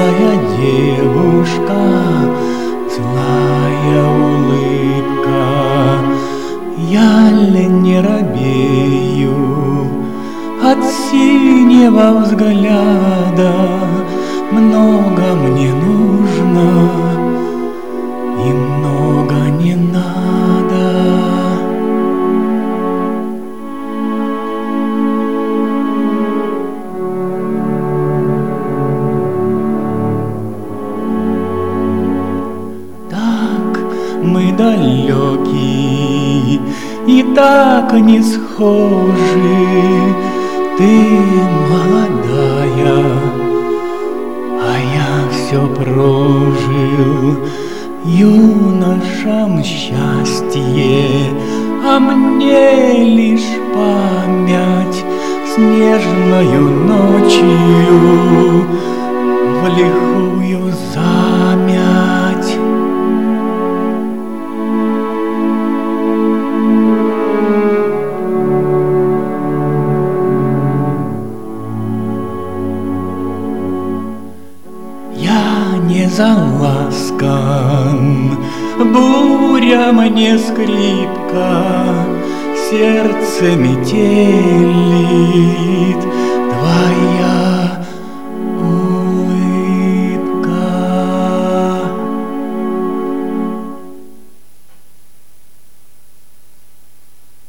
Молодая девушка, злая улыбка, я ли не робею от синего взгляда? Много мне нужно и много не надо. Так мы далеки и так не схожи. Ты молодая, а я все прожил. Юношам счастье, а мне лишь память снежною ночью в лихую замять. Я не заласкан, буря мне скрипка, сердце метелит,